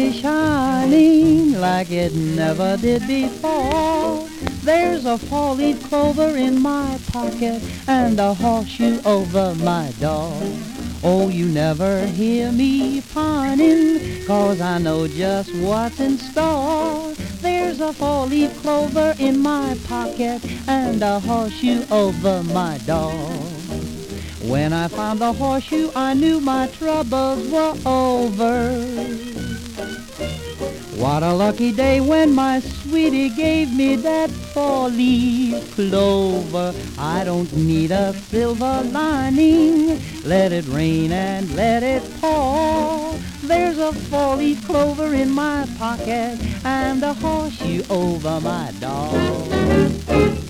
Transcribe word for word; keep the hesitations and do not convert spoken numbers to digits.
is shining like it never did before. There's a four-leaf clover in my pocket and a horseshoe over my door. Oh, you never hear me pining, 'cause I know just what's in store. There's a four-leaf clover in my pocket and a horseshoe over my door. When I found the horseshoe, I knew my troubles were over. What a lucky day when my sweetie gave me that four-leaf clover. I don't need a silver lining. Let it rain and let it pour. There's a four-leaf clover in my pocket and a horseshoe over my door.